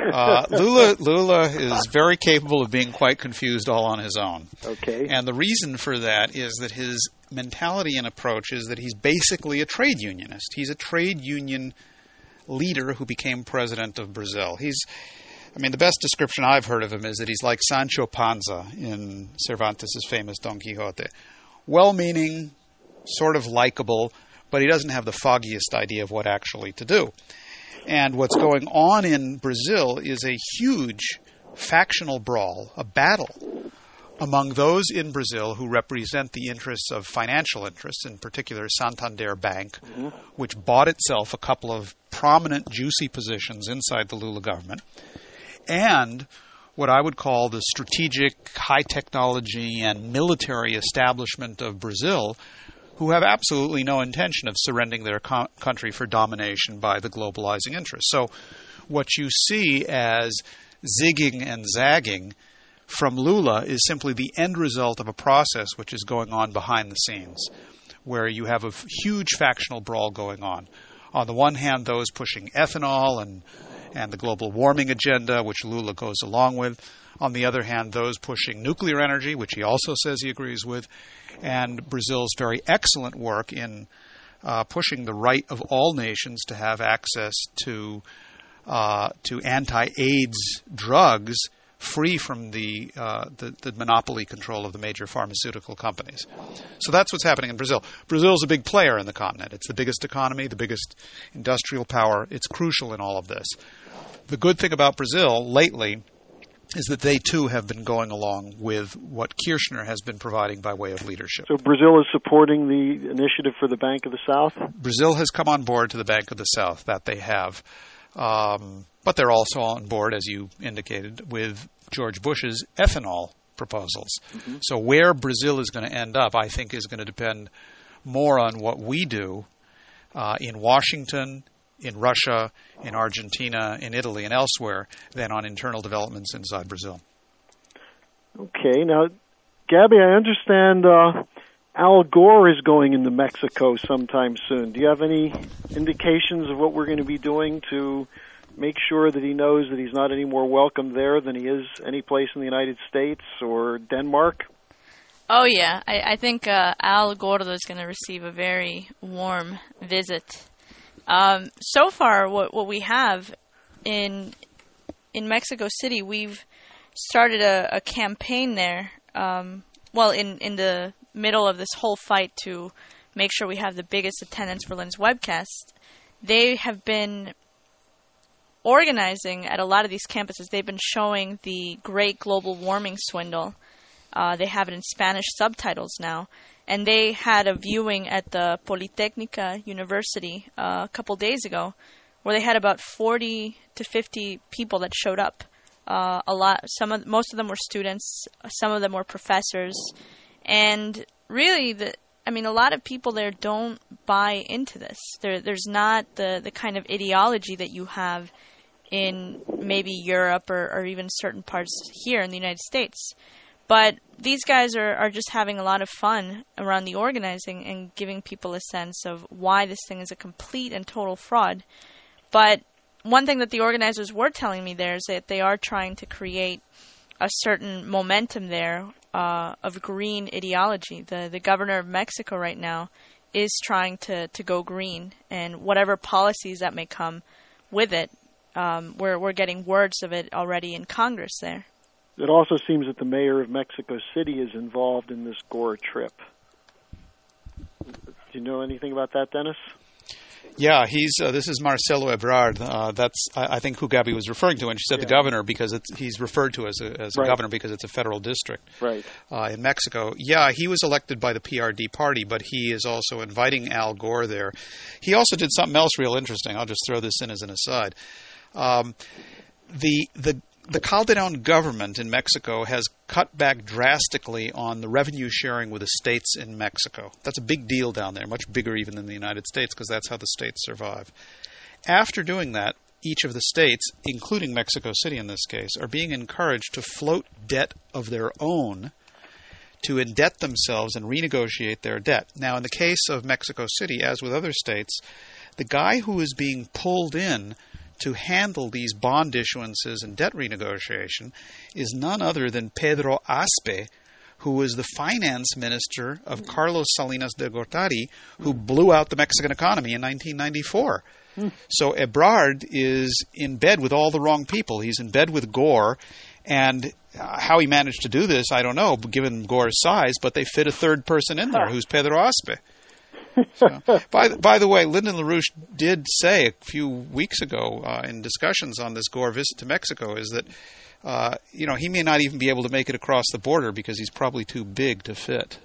Lula is very capable of being quite confused all on his own. Okay. And the reason for that is that his mentality and approach is that he's basically a trade unionist. He's a trade union leader who became president of Brazil. The best description I've heard of him is that he's like Sancho Panza in Cervantes' famous Don Quixote. Well-meaning, sort of likable, but he doesn't have the foggiest idea of what actually to do. And what's going on in Brazil is a huge factional brawl, a battle among those in Brazil who represent the interests of financial interests, in particular Santander Bank, which bought itself a couple of prominent, juicy positions inside the Lula government, and what I would call the strategic, high technology, and military establishment of Brazil, who have absolutely no intention of surrendering their country for domination by the globalizing interests. So what you see as zigging and zagging from Lula is simply the end result of a process which is going on behind the scenes, where you have a huge factional brawl going on. On the one hand, those pushing ethanol and the global warming agenda, which Lula goes along with. On the other hand, those pushing nuclear energy, which he also says he agrees with, and Brazil's very excellent work in pushing the right of all nations to have access to anti-AIDS drugs free from the monopoly control of the major pharmaceutical companies. So that's what's happening in Brazil. Brazil's a big player in the continent. It's the biggest economy, the biggest industrial power. It's crucial in all of this. The good thing about Brazil lately is that they too have been going along with what Kirchner has been providing by way of leadership. So Brazil is supporting the initiative for the Bank of the South? Brazil has come on board to the Bank of the South, that they have. But But they're also on board, as you indicated, with George Bush's ethanol proposals. Mm-hmm. So where Brazil is going to end up, I think, is going to depend more on what we do in Washington, in Russia, in Argentina, in Italy, and elsewhere than on internal developments inside Brazil. Okay. Now, Gabby, I understand Al Gore is going into Mexico sometime soon. Do you have any indications of what we're going to be doing to make sure that he knows that he's not any more welcome there than he is any place in the United States or Denmark? Oh, yeah. I think Al Gordo is going to receive a very warm visit. So far, what we have in Mexico City, we've started a campaign there, in the middle of this whole fight to make sure we have the biggest attendance for Lynn's webcast. They have been organizing at a lot of these campuses. They've been showing the Great Global Warming Swindle. They have it in Spanish subtitles now. And they had a viewing at the Politecnica University a couple days ago where they had about 40 to 50 people that showed up. Most of them were students, some of them were professors. And really, a lot of people there don't buy into this. There's not the kind of ideology that you have in maybe Europe or even certain parts here in the United States. But these guys are just having a lot of fun around the organizing and giving people a sense of why this thing is a complete and total fraud. But one thing that the organizers were telling me there is that they are trying to create a certain momentum there of green ideology. The governor of Mexico right now is trying to go green, and whatever policies that may come with it, we're getting words of it already in Congress there. It also seems that the mayor of Mexico City is involved in this Gore trip. Do you know anything about that, Dennis? Yeah, this is Marcelo Ebrard. That's I think who Gabby was referring to when she said the governor, because he's referred to as a governor because it's a federal district in Mexico. Yeah, he was elected by the PRD party, but he is also inviting Al Gore there. He also did something else real interesting. I'll just throw this in as an aside. The Calderon government in Mexico has cut back drastically on the revenue sharing with the states in Mexico. That's a big deal down there, much bigger even than the United States, because that's how the states survive. After doing that, each of the states, including Mexico City in this case, are being encouraged to float debt of their own to indebt themselves and renegotiate their debt. Now, in the case of Mexico City, as with other states, the guy who is being pulled in to handle these bond issuances and debt renegotiation is none other than Pedro Aspe, who was the finance minister of Carlos Salinas de Gortari, who blew out the Mexican economy in 1994. So Ebrard is in bed with all the wrong people. He's in bed with Gore, and how he managed to do this, I don't know, given Gore's size, but they fit a third person in there, who's Pedro Aspe. So, by the way, Lyndon LaRouche did say a few weeks ago in discussions on this Gore visit to Mexico is that he may not even be able to make it across the border because he's probably too big to fit.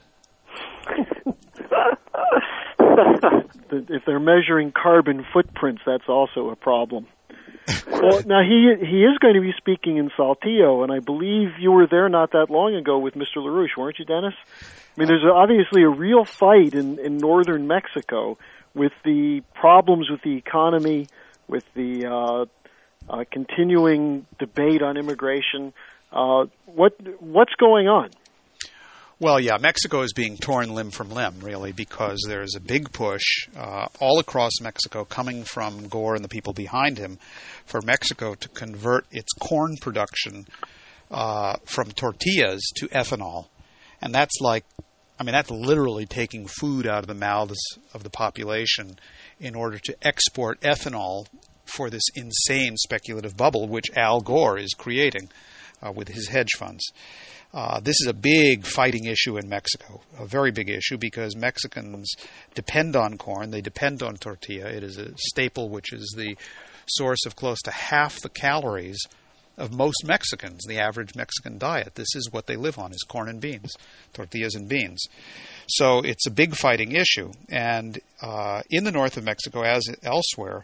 If they're measuring carbon footprints, that's also a problem. Well, now he is going to be speaking in Saltillo, and I believe you were there not that long ago with Mr. LaRouche, weren't you, Dennis? I mean, there's obviously a real fight in northern Mexico with the problems with the economy, with the continuing debate on immigration. What's going on? Well, yeah, Mexico is being torn limb from limb, really, because there's a big push all across Mexico coming from Gore and the people behind him for Mexico to convert its corn production from tortillas to ethanol. And that's that's literally taking food out of the mouths of the population in order to export ethanol for this insane speculative bubble which Al Gore is creating with his hedge funds. This is a big fighting issue in Mexico, a very big issue, because Mexicans depend on corn. They depend on tortilla. It is a staple which is the source of close to half the calories of most Mexicans, the average Mexican diet. This is what they live on, is corn and beans, tortillas and beans. So it's a big fighting issue. And in the north of Mexico, as elsewhere,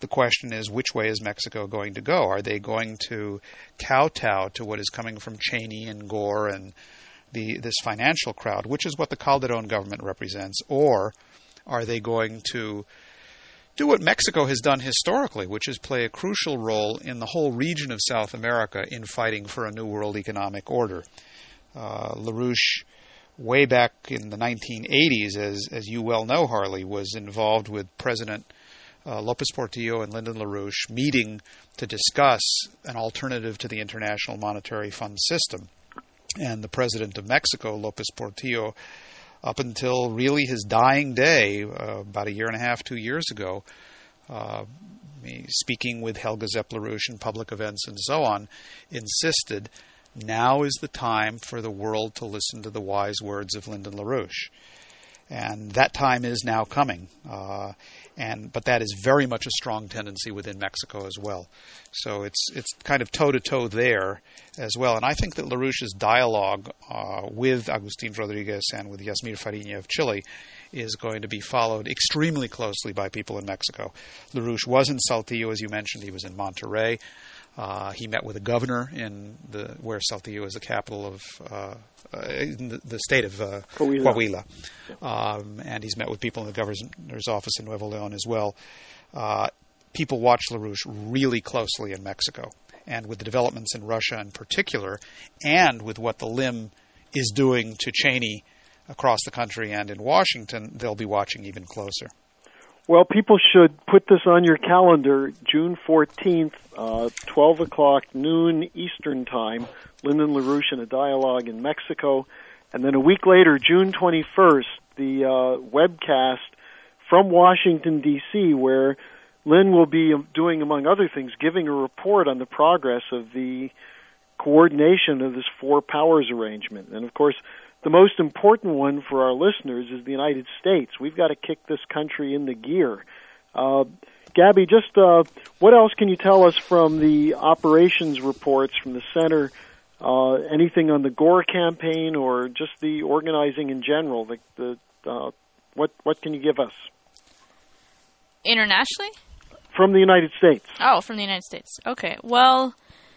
the question is, which way is Mexico going to go? Are they going to kowtow to what is coming from Cheney and Gore and this financial crowd, which is what the Calderon government represents, or are they going to do what Mexico has done historically, which is play a crucial role in the whole region of South America in fighting for a new world economic order? LaRouche, way back in the 1980s, as you well know, Harley, was involved with President Lopez Portillo and Lyndon LaRouche meeting to discuss an alternative to the International Monetary Fund system. And the president of Mexico, Lopez Portillo, up until really his dying day, about a year and a half, 2 years ago, speaking with Helga Zepp LaRouche in public events and so on, insisted now is the time for the world to listen to the wise words of Lyndon LaRouche. And that time is now coming. But that is very much a strong tendency within Mexico as well. So it's kind of toe-to-toe there as well. And I think that LaRouche's dialogue with Agustín Rodriguez and with Yasmir Fariña of Chile is going to be followed extremely closely by people in Mexico. LaRouche was in Saltillo, as you mentioned. He was in Monterrey. He met with the governor where Saltillo is the capital of in the state of Coahuila. And he's met with people in the governor's office in Nuevo León as well. People watch LaRouche really closely in Mexico. And with the developments in Russia in particular, and with what the LIM is doing to Cheney across the country and in Washington, they'll be watching even closer. Well, people should put this on your calendar, June 14th, 12 o'clock, noon Eastern Time, Lyndon LaRouche in a dialogue in Mexico. And then a week later, June 21st, the webcast from Washington, D.C., where Lynn will be doing, among other things, giving a report on the progress of the coordination of this four powers arrangement. And, of course, the most important one for our listeners is the United States. We've got to kick this country into gear. Gabby, just what else can you tell us from the operations reports from the center? Anything on the Gore campaign or just the organizing in general? What can you give us? Internationally? From the United States. Oh, from the United States. Okay. Well,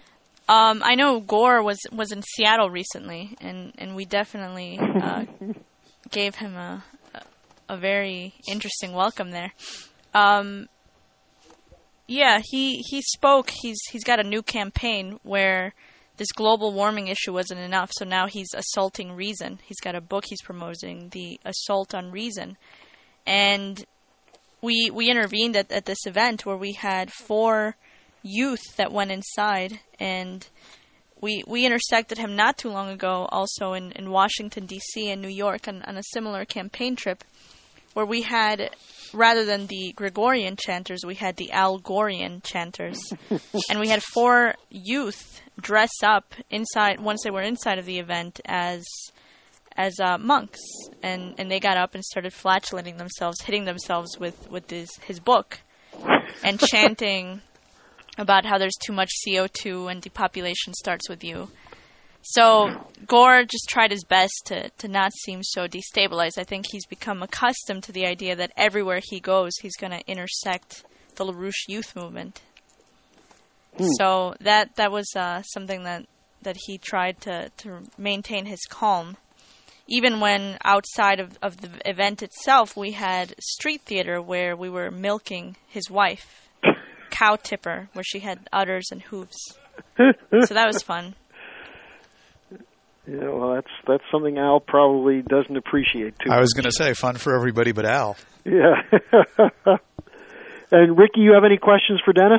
I know Gore was in Seattle recently, and we definitely gave him a very interesting welcome there. Yeah, he spoke. He's got a new campaign where this global warming issue wasn't enough, so now he's assaulting reason. He's got a book he's promoting, The Assault on Reason, and we intervened at this event where we had 4 youth that went inside, and we intersected him not too long ago also in Washington, D.C. and New York on a similar campaign trip where we had, rather than the Gregorian chanters, we had the Al Gorean chanters. And we had 4 youth dress up inside, once they were inside of the event, as monks, and they got up and started flatulating themselves, hitting themselves with his book, and chanting about how there's too much CO2 and depopulation starts with you. So Gore just tried his best to not seem so destabilized. I think he's become accustomed to the idea that everywhere he goes, he's going to intersect the LaRouche youth movement. So that was something that he tried to maintain his calm. Even when outside of the event itself, we had street theater where we were milking his wife, cow tipper, where she had udders and hooves. So that was fun. Yeah, well, that's something Al probably doesn't appreciate too much. I was going to say, fun for everybody but Al. Yeah. And Ricky, you have any questions for Dennis?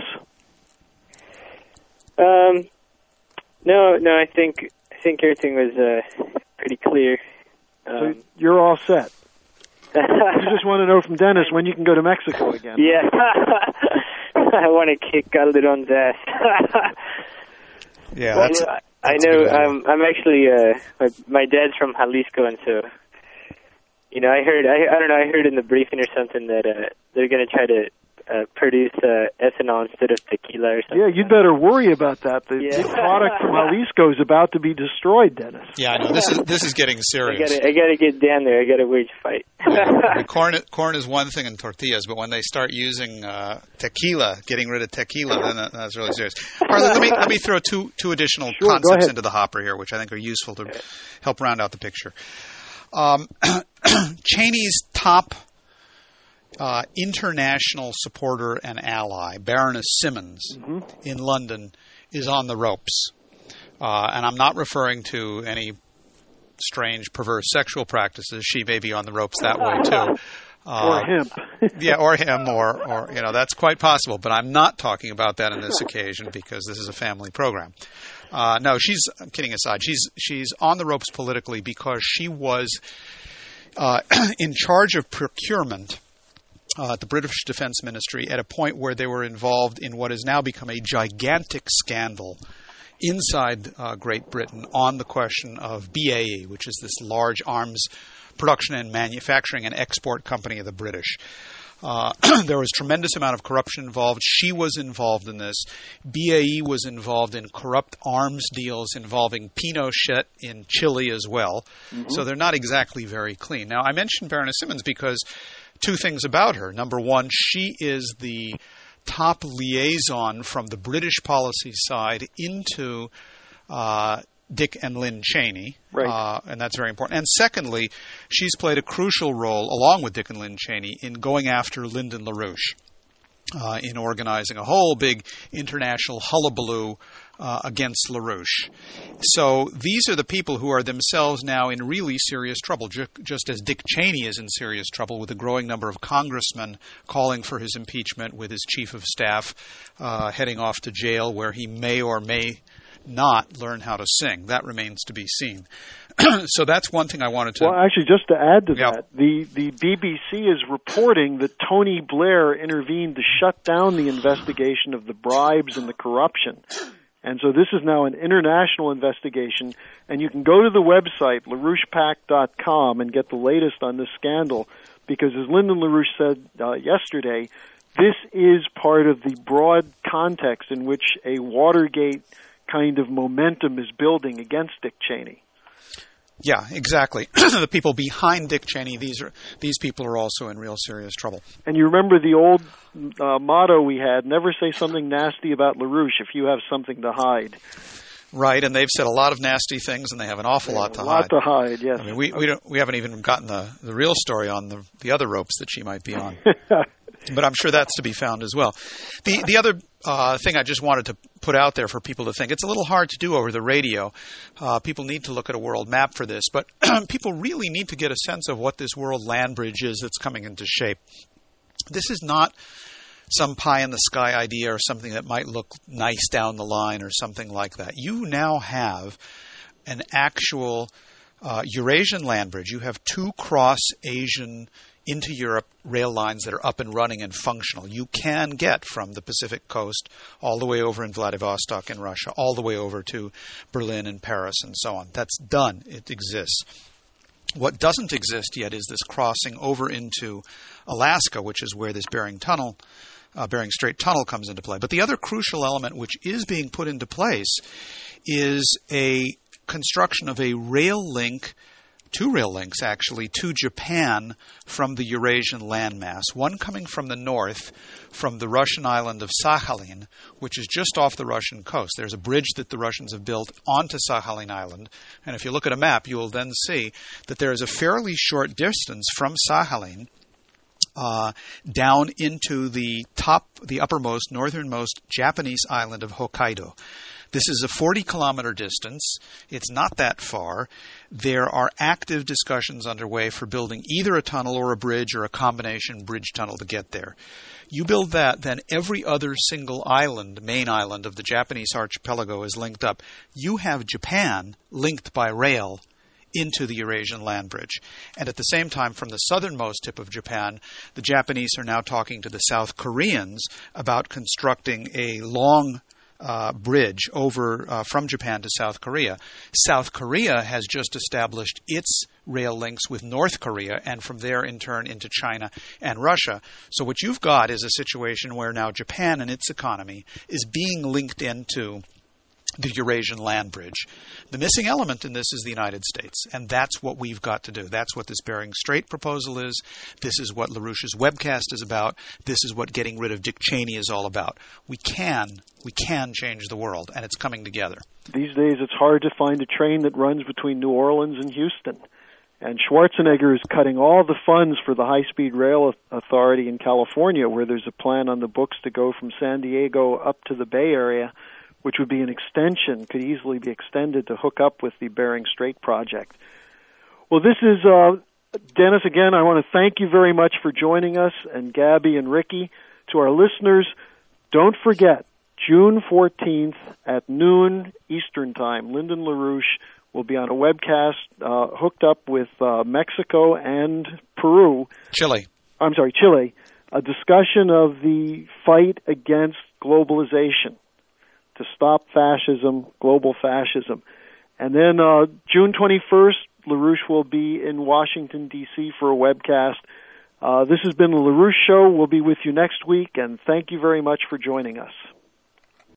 No. I think everything was pretty clear. So you're all set. You just want to know from Dennis when you can go to Mexico again. Yeah. I want to kick Calderon's ass. Yeah, well, I know. I'm actually. My dad's from Jalisco, and so, I heard. I don't know. I heard in the briefing or something that they're going to try to produce ethanol instead of tequila or something. Yeah, you'd better worry about that. The product from Jalisco is about to be destroyed, Dennis. Yeah, I know. This is getting serious. I got to get down there. I got to wage a fight. Yeah. Corn is one thing in tortillas, but when they start using tequila, getting rid of tequila, then that's really serious. Harley, let me throw two additional concepts into the hopper here, which I think are useful to help round out the picture. Cheney's top international supporter and ally, Baroness Simmons, in London, is on the ropes. And I'm not referring to any strange, perverse sexual practices. She may be on the ropes that way, too. Or him. Yeah, or him, or that's quite possible. But I'm not talking about that on this occasion because this is a family program. No, I'm kidding aside. She's on the ropes politically because she was in charge of procurement at the British Defence Ministry at a point where they were involved in what has now become a gigantic scandal inside Great Britain on the question of BAE, which is this large arms production and manufacturing and export company of the British. There was tremendous amount of corruption involved. She was involved in this. BAE was involved in corrupt arms deals involving Pinochet in Chile as well. So they're not exactly very clean. Now, I mentioned Baroness Simmons because two things about her. Number one, she is the top liaison from the British policy side into Dick and Lynn Cheney, right. And that's very important. And secondly, she's played a crucial role, along with Dick and Lynn Cheney, in going after Lyndon LaRouche, in organizing a whole big international hullabaloo against LaRouche. So these are the people who are themselves now in really serious trouble, just as Dick Cheney is in serious trouble with a growing number of congressmen calling for his impeachment, with his chief of staff heading off to jail where he may or may not learn how to sing. That remains to be seen. So that's one thing I wanted to... Well, actually, just to add to that, the BBC is reporting that Tony Blair intervened to shut down the investigation of the bribes and the corruption. And so this is now an international investigation, and you can go to the website, LaRouchePAC.com, and get the latest on this scandal, because as Lyndon LaRouche said yesterday, this is part of the broad context in which a Watergate kind of momentum is building against Dick Cheney. Yeah, exactly. The people behind Dick Cheney, these people are also in real serious trouble. And you remember the old motto we had, never say something nasty about LaRouche if you have something to hide. Right, and they've said a lot of nasty things, and they have an awful lot to hide. A lot to hide, yes. I mean, we haven't even gotten the real story on the other ropes that she might be on. But I'm sure that's to be found as well. The other thing I just wanted to put out there for people to think, it's a little hard to do over the radio. People need to look at a world map for this, but people really need to get a sense of what this world land bridge is that's coming into shape. This is not some pie-in-the-sky idea or something that might look nice down the line or something like that. You now have an actual Eurasian land bridge. You have two cross-Asian into Europe rail lines that are up and running and functional. You can get from the Pacific coast all the way over in Vladivostok in Russia, all the way over to Berlin and Paris and so on. That's done. It exists. What doesn't exist yet is this crossing over into Alaska, which is where this Bering Strait Tunnel comes into play. But the other crucial element which is being put into place is a construction of a rail link, two rail links actually, to Japan from the Eurasian landmass. One coming from the north, from the Russian island of Sakhalin, which is just off the Russian coast. There's a bridge that the Russians have built onto Sakhalin Island. And if you look at a map, you will then see that there is a fairly short distance from Sakhalin down into the uppermost, northernmost Japanese island of Hokkaido. This is a 40-kilometer distance. It's not that far. There are active discussions underway for building either a tunnel or a bridge or a combination bridge-tunnel to get there. You build that, then every other single island, main island of the Japanese archipelago is linked up. You have Japan linked by rail into the Eurasian land bridge. And at the same time, from the southernmost tip of Japan, the Japanese are now talking to the South Koreans about constructing a long bridge over from Japan to South Korea. South Korea has just established its rail links with North Korea, and from there in turn into China and Russia. So what you've got is a situation where now Japan and its economy is being linked into the Eurasian land bridge. The missing element in this is the United States, and that's what we've got to do. That's what this Bering Strait proposal is. This is what LaRouche's webcast is about. This is what getting rid of Dick Cheney is all about. We can change the world, and it's coming together. These days it's hard to find a train that runs between New Orleans and Houston. And Schwarzenegger is cutting all the funds for the High-Speed Rail Authority in California, where there's a plan on the books to go from San Diego up to the Bay Area, which would be an extension, could easily be extended to hook up with the Bering Strait project. Well, this is Dennis again. I want to thank you very much for joining us, and Gabby and Ricky. To our listeners, don't forget, June 14th at noon Eastern Time, Lyndon LaRouche will be on a webcast hooked up with Mexico and Peru. Chile. A discussion of the fight against globalization, to stop fascism, global fascism. And then June 21st, LaRouche will be in Washington, D.C. for a webcast. This has been the LaRouche Show. We'll be with you next week, and thank you very much for joining us.